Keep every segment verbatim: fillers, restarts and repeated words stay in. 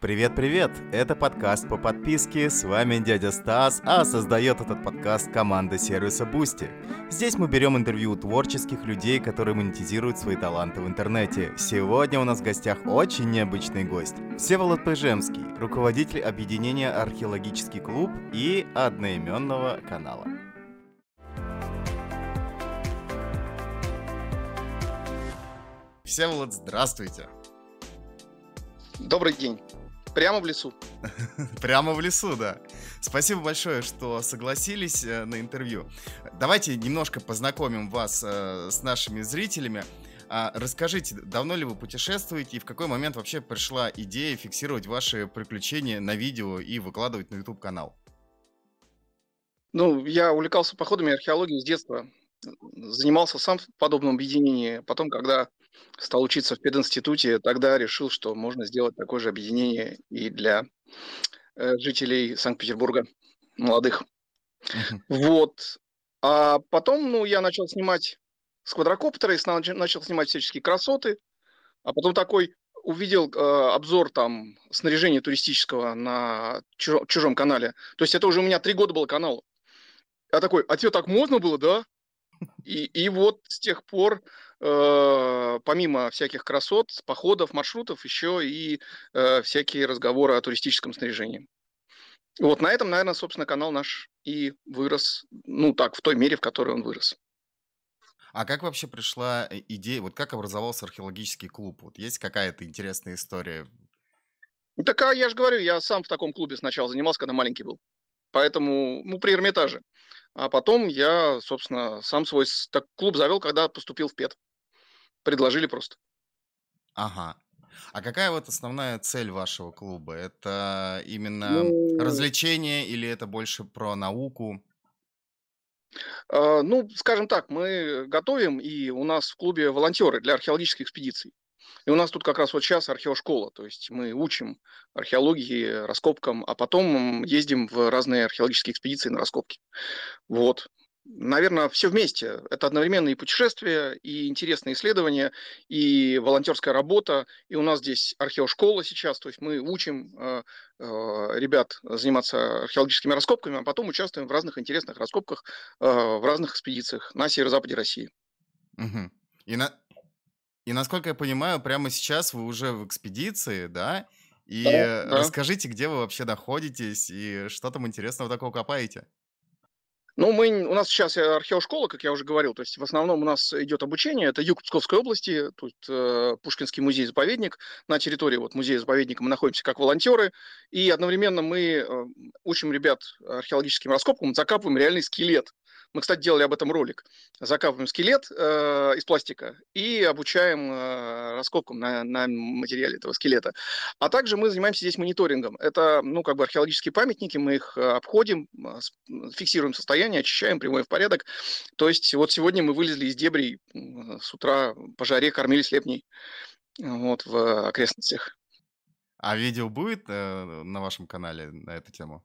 Привет-привет! Это подкаст по подписке, с вами дядя Стас, а создает этот подкаст команда сервиса Boosty. Здесь мы берем интервью у творческих людей, которые монетизируют свои таланты в интернете. Сегодня у нас в гостях очень необычный гость. Всеволод Пыжемский, руководитель объединения «Археологический клуб» и одноименного канала. Всеволод, здравствуйте! Добрый день. Прямо в лесу. Прямо в лесу, да. Спасибо большое, что согласились э, на интервью. Давайте немножко познакомим вас э, с нашими зрителями. А, расскажите, давно ли вы путешествуете и в какой момент вообще пришла идея фиксировать ваши приключения на видео и выкладывать на YouTube-канал? Ну, я увлекался походами и археологией с детства. Занимался сам в подобном объединении. Потом, когда стал учиться в пединституте, тогда решил, что можно сделать такое же объединение и для э, жителей Санкт-Петербурга, молодых. Мгм. Вот. А потом, ну, я начал снимать с квадрокоптера и сна- начал снимать всяческие красоты. А потом такой увидел э, обзор там снаряжения туристического на чужо- чужом канале. То есть это уже у меня три года был канал. Я такой, а тебе так можно было, да? И, и вот с тех пор, э, помимо всяких красот, походов, маршрутов, еще и э, всякие разговоры о туристическом снаряжении. Вот на этом, наверное, собственно, канал наш и вырос, ну так, в той мере, в которой он вырос. А как вообще пришла э, идея, вот как образовался археологический клуб? Вот есть какая-то интересная история? Ну, так, а я же говорю, я сам в таком клубе сначала занимался, когда маленький был. Поэтому, ну, при Эрмитаже. А потом я, собственно, сам свой с- так, клуб завел, когда поступил в пед. Предложили просто. Ага. А какая вот основная цель вашего клуба? Это именно Ну, развлечение или это больше про науку? А, ну, скажем так, мы готовим, и у нас в клубе волонтеры для археологических экспедиций. И у нас тут как раз вот сейчас археошкола, то есть мы учим археологии, раскопкам, а потом ездим в разные археологические экспедиции на раскопки. Вот. Наверное, все вместе. Это одновременно и путешествия, и интересные исследования, и волонтерская работа. И у нас здесь археошкола сейчас, то есть мы учим э, э, ребят заниматься археологическими раскопками, а потом участвуем в разных интересных раскопках э, в разных экспедициях на северо-западе России. Мгм. И, на... и насколько я понимаю, прямо сейчас вы уже в экспедиции, да? И Да, э, да. расскажите, где вы вообще находитесь и что там интересного такого копаете? Ну, мы, у нас сейчас археошкола, как я уже говорил, то есть в основном у нас идет обучение, это юг Псковской области, тут э, Пушкинский музей-заповедник, на территории вот музея-заповедника мы находимся как волонтеры, и одновременно мы э, учим ребят археологическим раскопкам, закапываем реальный скелет. Мы, кстати, делали об этом ролик. Закапываем скелет э, из пластика и обучаем э, раскопкам на, на материале этого скелета. А также мы занимаемся здесь мониторингом. Это, ну, как бы археологические памятники, мы их э, обходим, э, с- фиксируем состояние, очищаем, приводим в порядок. То есть вот сегодня мы вылезли из дебрей м, с утра по жаре, кормили слепней э, вот, в окрестностях. А видео будет э, на вашем канале на эту тему?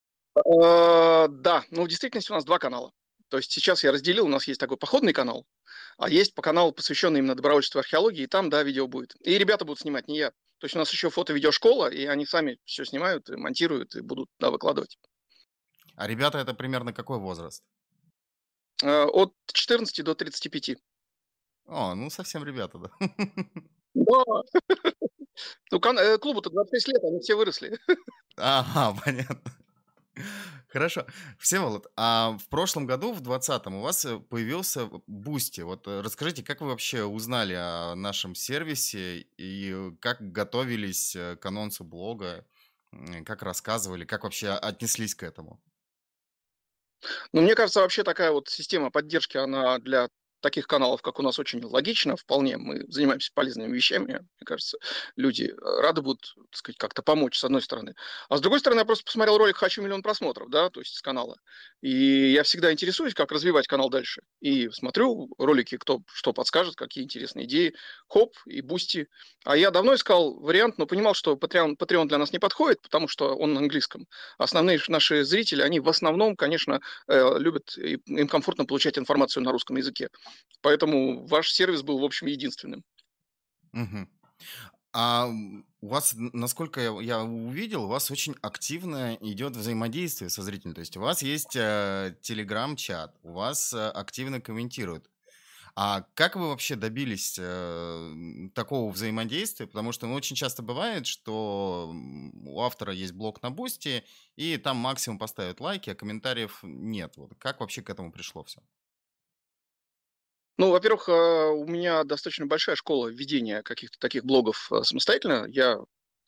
Э, Да, ну в действительности у нас два канала. То есть сейчас я разделил, у нас есть такой походный канал, а есть по канал, посвященный именно добровольчеству и археологии, и там, да, видео будет. И ребята будут снимать, не я. То есть у нас еще фото-видеошкола, и они сами все снимают, и монтируют, и будут, да, выкладывать. А ребята, это примерно какой возраст? Э, От четырнадцати до тридцати пяти. О, ну совсем ребята, да. Да. Ну, кан- э, клубу-то двадцать шесть лет, они все выросли. Ага, понятно. Хорошо. Всеволод, а в прошлом году, в двадцатом, у вас э, появился Бусти. Вот э, расскажите, как вы вообще узнали о нашем сервисе и э, как готовились э, к анонсу блога, м, как рассказывали, как вообще отнеслись к этому? Ну, мне кажется, вообще такая вот система поддержки, она для таких каналов, как у нас, очень логична вполне. Мы занимаемся полезными вещами. Мне кажется, люди э, рады будут, так сказать, как-то помочь, с одной стороны. А с другой стороны, я просто посмотрел ролик «Хочу миллион просмотров», да, то есть с канала. И я всегда интересуюсь, как развивать канал дальше. И смотрю ролики, кто что подскажет, какие интересные идеи. Хоп, и Бусти. А я давно искал вариант, но понимал, что Patreon, Patreon для нас не подходит, потому что он на английском. Основные наши зрители, они в основном, конечно, э, любят, и им комфортно получать информацию на русском языке. Поэтому ваш сервис был, в общем, единственным. Мгм. А м, у вас, н- насколько я, я увидел, у вас очень активно идет взаимодействие со зрителем. То есть у вас есть э, телеграм-чат, у вас э, активно комментируют. А как вы вообще добились, э, м, такого взаимодействия? Потому что, ну, очень часто бывает, что, м, у автора есть блог на Бусти, и там максимум поставят лайки, а комментариев нет. Вот как вообще к этому пришло все? Ну, во-первых, э, у меня достаточно большая школа ведения каких-то таких блогов э, самостоятельно. Я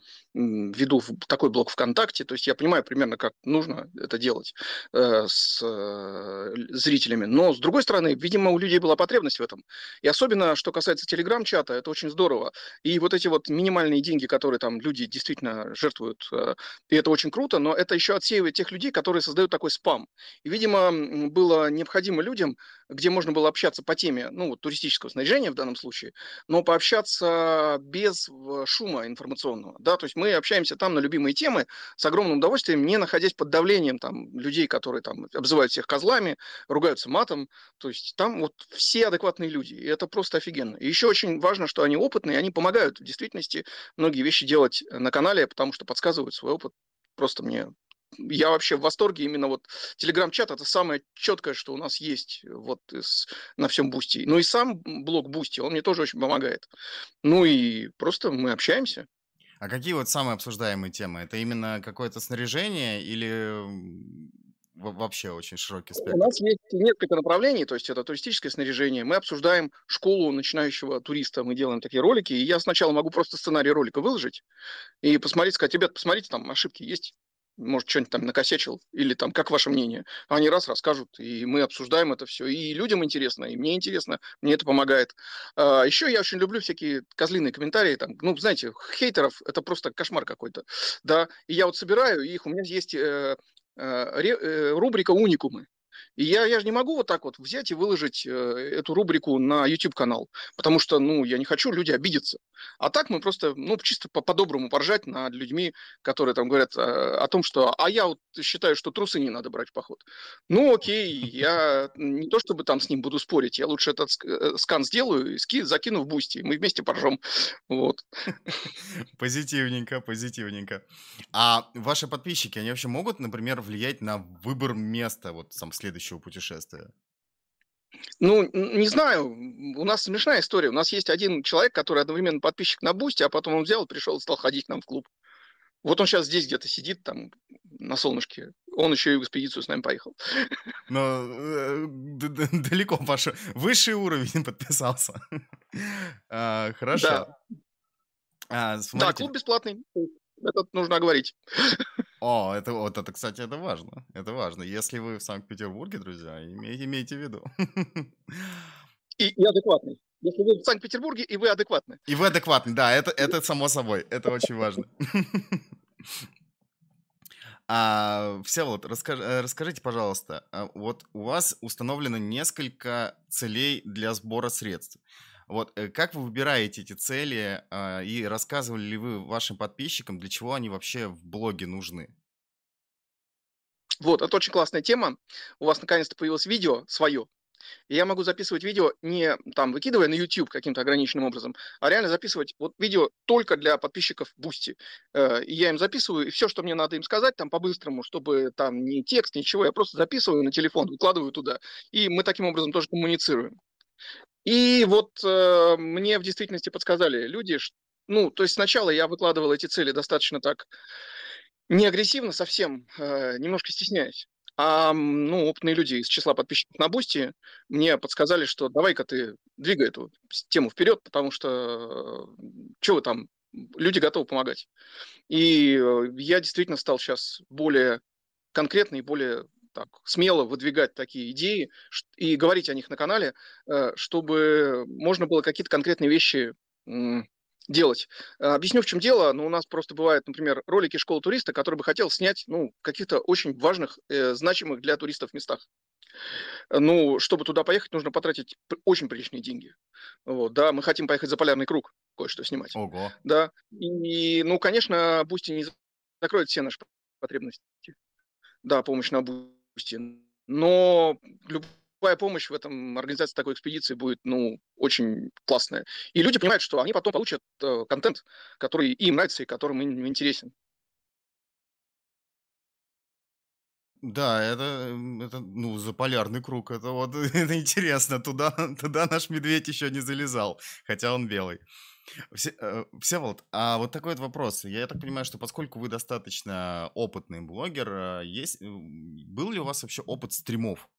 м, веду в такой блог ВКонтакте, то есть я понимаю примерно, как нужно это делать э, с э, зрителями. Но, с другой стороны, видимо, у людей была потребность в этом. И особенно, что касается телеграм-чата, это очень здорово. И вот эти вот минимальные деньги, которые там люди действительно жертвуют, э, и это очень круто, но это еще отсеивает тех людей, которые создают такой спам. И, видимо, м, было необходимо людям, где можно было общаться по теме, ну, вот туристического снаряжения в данном случае, но пообщаться без в шума информационного, да, то есть мы общаемся там на любимые темы с огромным удовольствием, не находясь под давлением там людей, которые там обзывают всех козлами, ругаются матом, то есть там вот все адекватные люди, и это просто офигенно. И еще очень важно, что они опытные, они помогают в действительности многие вещи делать на канале, потому что подсказывают свой опыт. Просто мне я вообще в восторге. Именно вот телеграм-чат это самое четкое, что у нас есть вот из, на всем Бусти. Ну и сам блог Бусти, он мне тоже очень помогает. Ну и просто мы общаемся. А какие вот самые обсуждаемые темы? Это именно какое-то снаряжение или, м, во вообще очень широкий У спектр? нас есть несколько направлений, то есть это туристическое снаряжение. Мы обсуждаем школу начинающего туриста, мы делаем такие ролики. И я сначала могу просто сценарий ролика выложить и посмотреть, сказать, ребят, посмотрите, там ошибки есть, может, что-нибудь там накосячил, или там, как ваше мнение. А они раз расскажут, и мы обсуждаем это все. И людям интересно, и мне интересно, мне это помогает. А, еще я очень люблю всякие козлиные комментарии, там, ну, знаете, хейтеров, это просто кошмар какой-то, да. И я вот собираю их, у меня есть э, э, ре- э, рубрика «Уникумы». И я, я же не могу вот так вот взять и выложить э, эту рубрику на YouTube-канал, потому что, ну, я не хочу, люди обидятся. А так мы просто, ну, чисто по- по-доброму поржать над людьми, которые там говорят э, о том, что «а я вот считаю, что трусы не надо брать в поход». Ну, окей, я не то чтобы там с ним буду спорить, я лучше этот ск- э, скан сделаю и ски, закину в Бусти, мы вместе поржем. Вот. Позитивненько, позитивненько. А ваши подписчики, они вообще могут, например, влиять на выбор места вот там следующего путешествия? Ну, н- не знаю, у нас смешная история. У нас есть один человек, который одновременно подписчик на Бусти, а потом он взял, пришел и стал ходить к нам в клуб. Вот он сейчас здесь где-то сидит, там, на солнышке. Он еще и в экспедицию с нами поехал. Но, э, д д далеко пошел. Высший уровень подписался. А, хорошо. Да, А, да, смотрите. клуб бесплатный. Это нужно оговорить. О, это вот это, кстати, это важно. Это важно. Если вы в Санкт-Петербурге, друзья, имейте имейте в виду. И, и адекватный. Если вы в Санкт-Петербурге, и вы адекватны. И вы адекватны, да, это это само собой, это очень важно. А, Всеволод, расскаж э, расскажите, пожалуйста, а, вот у вас установлено несколько целей для сбора средств. Вот, э, как вы выбираете эти цели, а, и рассказывали ли вы вашим подписчикам, для чего они вообще в блоге нужны? Вот, это очень классная тема. У вас наконец-то появилось видео свое. И я могу записывать видео не там выкидывая на YouTube каким-то ограниченным образом, а реально записывать вот видео только для подписчиков Бусти. И я им записываю, и все, что мне надо им сказать там по-быстрому, чтобы там ни текст, ничего, я просто записываю на телефон, выкладываю туда. И мы таким образом тоже коммуницируем. И вот э, мне в действительности подсказали люди, ш- ну, то есть сначала я выкладывал эти цели достаточно так не агрессивно совсем, э, немножко стесняясь. А, м, ну, опытные люди из числа подписчиков на Бусти мне подсказали, что давай-ка ты двигай эту с- тему вперед, потому что что вы там, люди готовы помогать. И э, я действительно стал сейчас более конкретно и более так, смело выдвигать такие идеи ш- и говорить о них на канале, э, чтобы можно было какие-то конкретные вещи м, делать. Э, Объясню, в чем дело. Ну, у нас просто бывают, например, ролики школы туриста, который бы хотел снять ну, в каких-то очень важных, э, значимых для туристов местах. Э, Ну, чтобы туда поехать, нужно потратить п- очень приличные деньги. Вот, да, мы хотим поехать за полярный круг, кое-что снимать. Ого! Да, и, ну, конечно, Бусти не закроет все наши потребности. Да, помощь на Бусти. Но любая помощь в этом, организации такой экспедиции будет, ну, очень классная. И люди понимают, что они потом получат э, контент, который им нравится и которым им интересен. Да, это, м, это, ну, заполярный круг. Это вот это интересно. Туда, туда наш медведь еще не залезал, хотя он белый. Все, э, Всеволод, а вот такой вот вопрос. Я так понимаю, что поскольку вы достаточно опытный блогер, а, есть, м, был ли у вас вообще опыт стримов?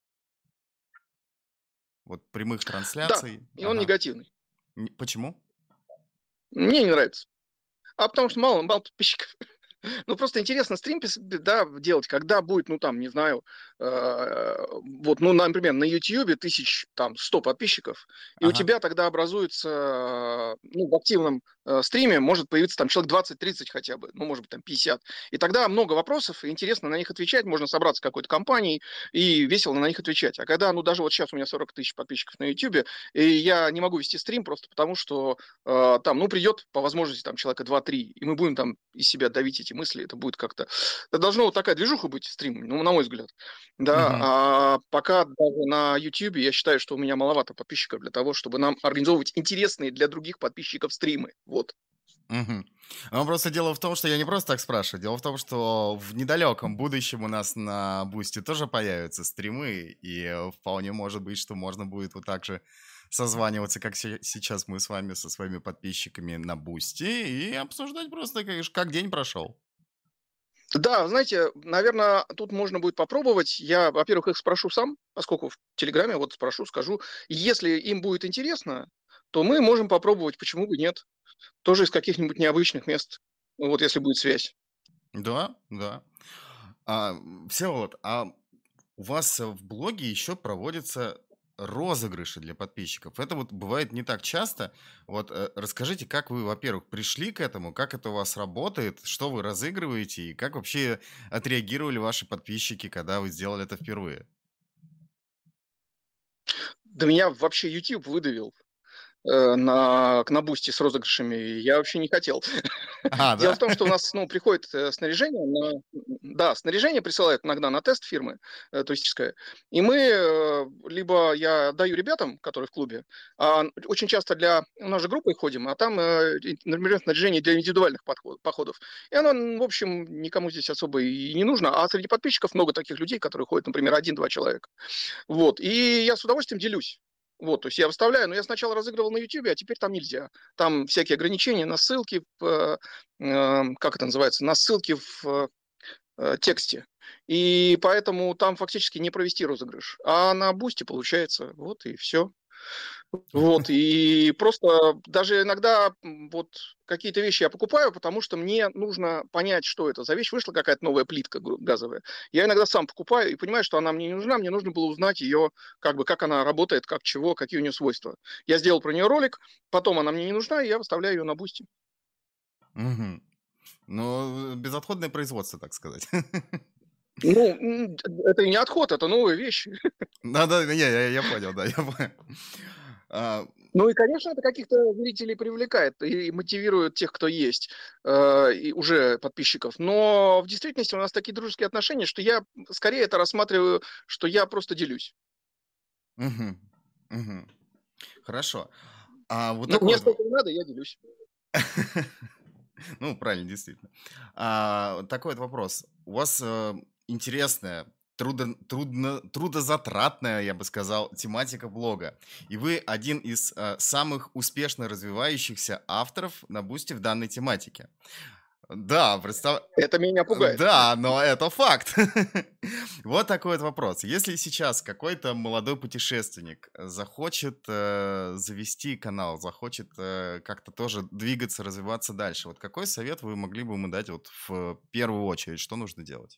Вот прямых Да, трансляций? и он Ага. негативный. Н- Почему? Мне не нравится. А потому что мало, мало подписчиков. Ну, просто интересно стрим пис- да, делать, когда будет, ну, там, не знаю, э, вот, ну, например, на Ютьюбе тысяч, там, сто подписчиков, и у Ага. тебя тогда образуется, э, ну, в активном э, стриме может появиться там человек двадцать тридцать хотя бы, ну, может быть, там, пятьдесят. И тогда много вопросов, и интересно на них отвечать, можно собраться с какой-то компанией и весело на них отвечать. А когда, ну, даже вот сейчас у меня сорок тысяч подписчиков на Ютьюбе, и я не могу вести стрим просто потому, что э, там, ну, придет по возможности там человека два-три, и мы будем там из себя давить эти мысли, это будет как-то... Это должно вот такая движуха быть, стрим, ну, на мой взгляд. Да, Мгм. а пока даже на YouTube я считаю, что у меня маловато подписчиков для того, чтобы нам организовывать интересные для других подписчиков стримы. Вот. Мгм. Ну, просто дело в том, что я не просто так спрашиваю. Дело в том, что в недалеком будущем у нас на Бусти тоже появятся стримы, и э, вполне может быть, что можно будет вот так же созваниваться, как се- сейчас мы с вами со своими подписчиками на Бусти, и обсуждать просто, как, как день прошел. Да, знаете, наверное, тут можно будет попробовать. Я, во-первых, их спрошу сам, поскольку в Телеграме вот спрошу, скажу. Если им будет интересно, то мы можем попробовать, почему бы нет. Тоже из каких-нибудь необычных мест, ну, вот если будет связь. Да, да. А, м, Всеволод, а у вас э, в блоге еще проводятся розыгрыши для подписчиков. Это вот бывает не так часто. Вот э, расскажите, как вы, во-первых, пришли к этому, как это у вас работает, что вы разыгрываете и как вообще отреагировали ваши подписчики, когда вы сделали это впервые? Да меня вообще YouTube выдавил э, на, на бусте с розыгрышами. Я вообще не хотел. А, Дело в да? том, что у нас, ну, приходит э, снаряжение, на, да, снаряжение присылают иногда на тест фирмы э, туристическое, и мы э, либо я даю ребятам, которые в клубе, а очень часто для у нас же группой ходим, а там, э, и, например, снаряжение для индивидуальных подход- походов, и оно, м, в общем, никому здесь особо и не нужно, а среди подписчиков много таких людей, которые ходят, например, один-два человека. Вот. И я с удовольствием делюсь. Вот, то есть я выставляю, но я сначала разыгрывал на YouTube, а теперь там нельзя. Там всякие ограничения на ссылки, в, э, э, как это называется, на ссылки в э, тексте. И поэтому там фактически не провести розыгрыш. А на Бусти получается. Вот и все. Вот, и просто даже иногда м, вот какие-то вещи я покупаю, потому что мне нужно понять, что это за вещь. Вышла какая-то новая плитка гру- газовая. Я иногда сам покупаю и понимаю, что она мне не нужна. Мне нужно было узнать ее, как бы, как она работает, как чего, какие у нее свойства. Я сделал про нее ролик, потом она мне не нужна, и я выставляю ее на Бусти. Мгм. Ну, безотходное производство, так сказать. Ну, м, это не отход, это новая вещь. Да-да, я, я, я понял, да, я понял. А, Ну и, конечно, это каких-то зрителей привлекает и мотивирует тех, кто есть, э, и уже подписчиков. Но в действительности у нас такие дружеские отношения, что я скорее это рассматриваю, что я просто делюсь. мгм, мгм. Хорошо. А вот Ну, такой мне вот. столько не надо, я делюсь. Ну, правильно, действительно. А, вот такой вот вопрос. У вас э, интересная, трудо, трудно, трудозатратная, я бы сказал, тематика блога. И вы один из э, самых успешно развивающихся авторов на Бусти в данной тематике. Да, представ... Это меня пугает. Да, но это факт. Вот такой вот вопрос. Если сейчас какой-то молодой путешественник э, захочет э, завести канал, захочет э, как-то тоже двигаться, развиваться дальше, вот какой совет вы могли бы ему дать вот в первую очередь, что нужно делать?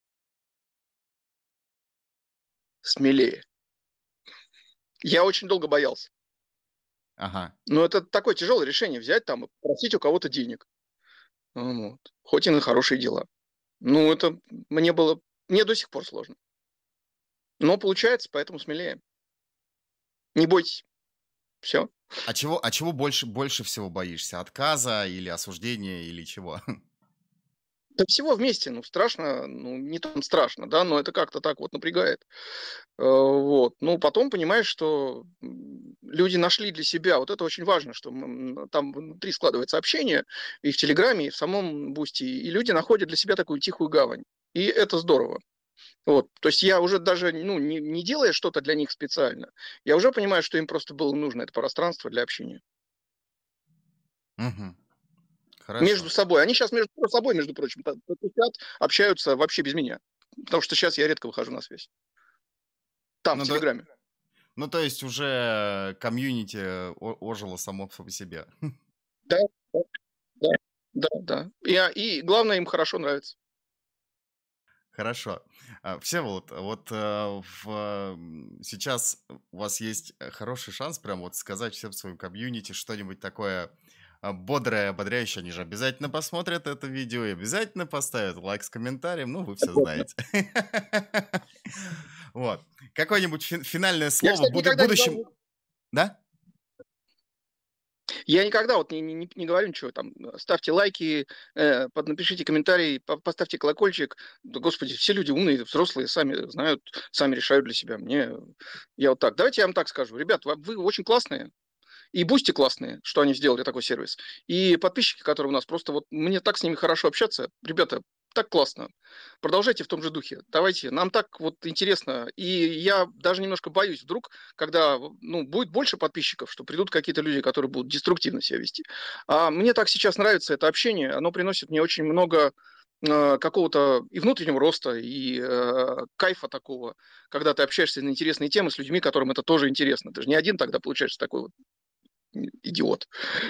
Смелее. Я очень долго боялся. Ага. Но это такое тяжелое решение взять там и попросить у кого-то денег. Вот. Хоть и на хорошие дела. Ну, это мне было... Мне до сих пор сложно. Но получается, поэтому смелее. Не бойтесь. Все. А чего, а чего больше, больше всего боишься? Отказа или осуждения или чего? Да всего вместе, ну, страшно, ну, не там страшно, да, но это как-то так вот напрягает. Э, Вот. Ну, потом понимаешь, что м, люди нашли для себя, вот это очень важно, что м, там внутри складывается общение и в Телеграме, и в самом Бусти, и люди находят для себя такую тихую гавань. И это здорово. Вот. То есть я уже даже, ну, не, не делая что-то для них специально, я уже понимаю, что им просто было нужно это пространство для общения. Мгм. Между Хорошо. собой. Они сейчас между собой, между прочим, та- тусят, общаются вообще без меня. Потому что сейчас я редко выхожу на связь. Там, в Ну, да, Телеграме. ну, то есть уже комьюнити о- ожило само по себе. Да, да, да, да, да. И, а, и главное, им хорошо нравится. Хорошо. А, Всеволод, вот э, в, м, сейчас у вас есть э, хороший шанс прям вот сказать всем своим комьюнити что-нибудь такое а, бодрое, ободряющее. Они же обязательно посмотрят это видео и обязательно поставят лайк с комментарием. Ну, вы все знаете. Вот. Какое-нибудь фин- финальное Я, слово кстати, буду- никогда не будущим... говорю, Да? я никогда вот не, не, не говорю ничего, там, ставьте лайки, э, под, напишите комментарий, по- поставьте колокольчик. Да, господи, все люди умные, взрослые, сами знают, сами решают для себя. Мне, я вот так, давайте я вам так скажу. Ребят, вы вы очень классные, и Бусти классные, что они сделали такой сервис. И подписчики, которые у нас, просто вот мне так с ними хорошо общаться. Ребята, так классно. Продолжайте в том же духе. Давайте. Нам так вот интересно. И я даже немножко боюсь, вдруг, когда ну, будет больше подписчиков, что придут какие-то люди, которые будут деструктивно себя вести. А мне так сейчас нравится это общение. Оно приносит мне очень много э, какого-то и внутреннего роста, и э, кайфа такого, когда ты общаешься на интересные темы с людьми, которым это тоже интересно. Ты же не один тогда получаешься такой вот идиот.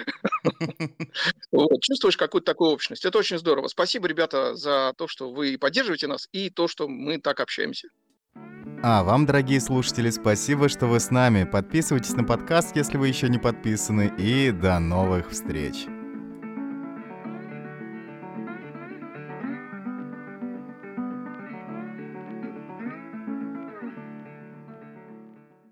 Вот, чувствуешь какую-то такую общность. Это очень здорово. Спасибо, ребята, за то, что вы поддерживаете нас и то, что мы так общаемся. А вам, дорогие слушатели, спасибо, что вы с нами. Подписывайтесь на подкаст, если вы еще не подписаны. И до новых встреч.